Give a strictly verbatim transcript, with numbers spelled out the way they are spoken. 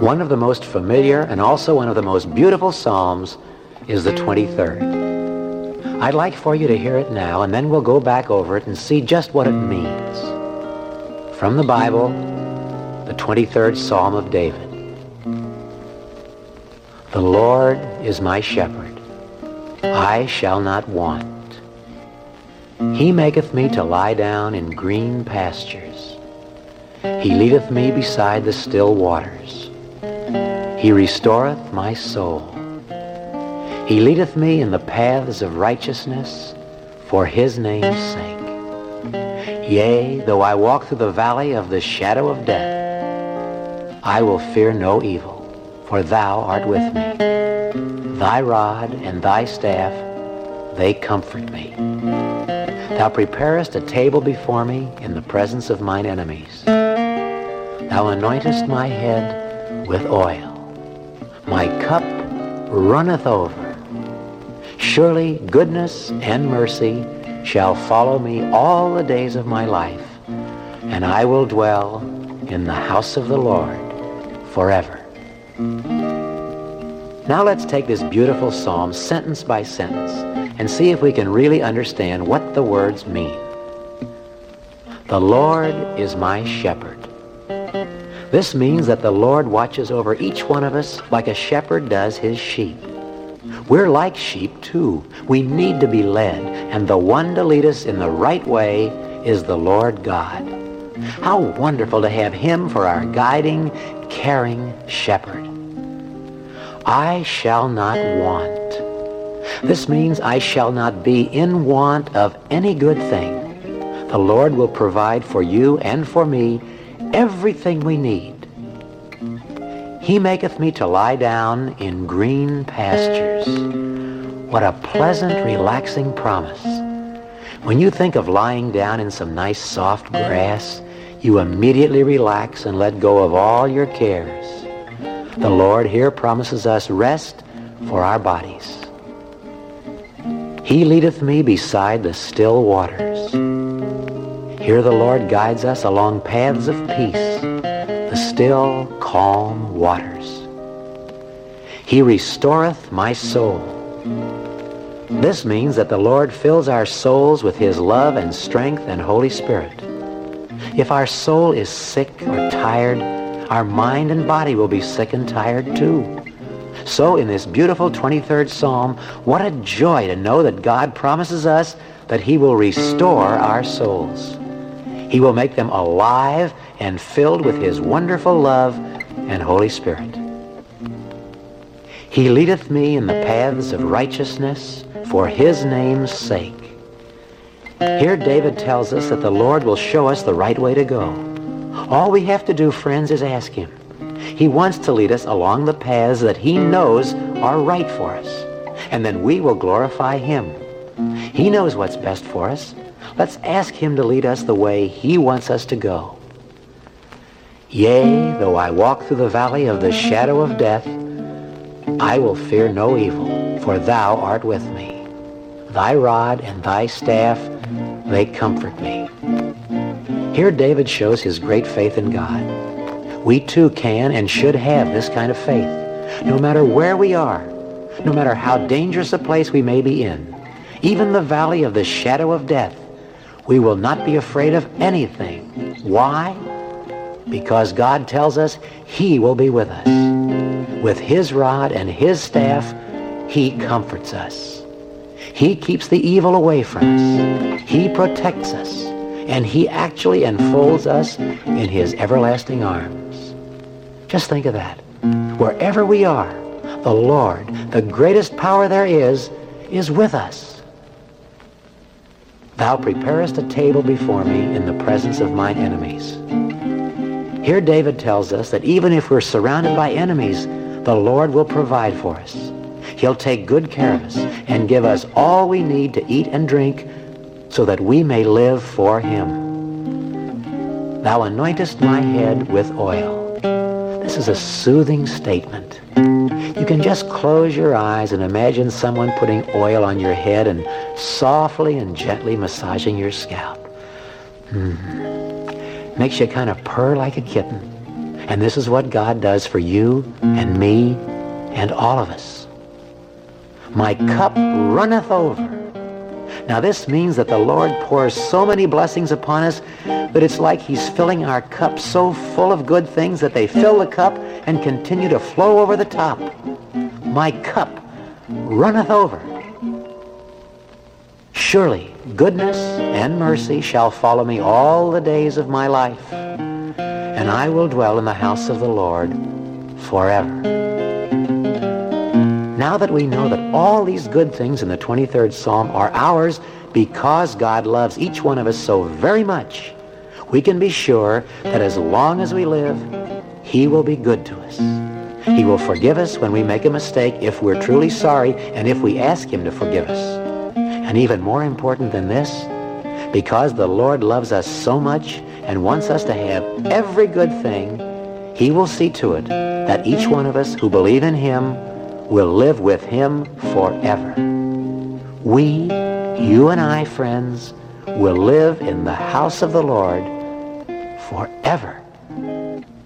One of the most familiar and also one of the most beautiful psalms is the twenty-third. I'd like for you to hear it now, and then we'll go back over it and see just what it means. From the Bible, the twenty-third Psalm of David. The Lord is my shepherd, I shall not want. He maketh me to lie down in green pastures. He leadeth me beside the still waters. He restoreth my soul. He leadeth me in the paths of righteousness for his name's sake. Yea, though I walk through the valley of the shadow of death, I will fear no evil, for thou art with me. Thy rod and thy staff, they comfort me. Thou preparest a table before me in the presence of mine enemies. Thou anointest my head with oil. My cup runneth over. Surely goodness and mercy shall follow me all the days of my life, and I will dwell in the house of the Lord forever. Now let's take this beautiful psalm sentence by sentence and see if we can really understand what the words mean. The Lord is my shepherd. This means that the Lord watches over each one of us like a shepherd does his sheep. We're like sheep too. We need to be led, and the one to lead us in the right way is the Lord God. How wonderful to have him for our guiding, caring shepherd. I shall not want. This means I shall not be in want of any good thing. The Lord will provide for you and for me everything we need. He maketh me to lie down in green pastures. What a pleasant, relaxing promise. When you think of lying down in some nice soft grass, you immediately relax and let go of all your cares. The Lord here promises us rest for our bodies. He leadeth me beside the still waters. Here the Lord guides us along paths of peace, the still, calm waters. He restoreth my soul. This means that the Lord fills our souls with his love and strength and Holy Spirit. If our soul is sick or tired, our mind and body will be sick and tired too. So in this beautiful twenty-third Psalm, what a joy to know that God promises us that he will restore our souls. He will make them alive and filled with his wonderful love and Holy Spirit. He leadeth me in the paths of righteousness for his name's sake. Here David tells us that the Lord will show us the right way to go. All we have to do, friends, is ask him. He wants to lead us along the paths that he knows are right for us, and then we will glorify him. He knows what's best for us. Let's ask him to lead us the way he wants us to go. Yea, though I walk through the valley of the shadow of death, I will fear no evil, for thou art with me. Thy rod and thy staff, they comfort me. Here David shows his great faith in God. We too can and should have this kind of faith. No matter where we are, no matter how dangerous a place we may be in, even the valley of the shadow of death, we will not be afraid of anything. Why? Because God tells us he will be with us. With his rod and his staff, he comforts us. He keeps the evil away from us. He protects us. And he actually enfolds us in his everlasting arms. Just think of that. Wherever we are, the Lord, the greatest power there is, is with us. Thou preparest a table before me in the presence of mine enemies. Here David tells us that even if we're surrounded by enemies, the Lord will provide for us. He'll take good care of us and give us all we need to eat and drink so that we may live for him. Thou anointest my head with oil. This is a soothing statement. You can just close your eyes and imagine someone putting oil on your head and softly and gently massaging your scalp. Mm. Makes you kind of purr like a kitten. And this is what God does for you and me and all of us. My cup runneth over. Now this means that the Lord pours so many blessings upon us that it's like he's filling our cup so full of good things that they fill the cup and continue to flow over the top. My cup runneth over. Surely goodness and mercy shall follow me all the days of my life, and I will dwell in the house of the Lord forever. Now that we know that all these good things in the twenty-third Psalm are ours because God loves each one of us so very much, we can be sure that as long as we live, he will be good to us. He will forgive us when we make a mistake if we're truly sorry and if we ask him to forgive us. And even more important than this, because the Lord loves us so much and wants us to have every good thing, he will see to it that each one of us who believe in him will live with him forever. We, you and I, friends, will live in the house of the Lord forever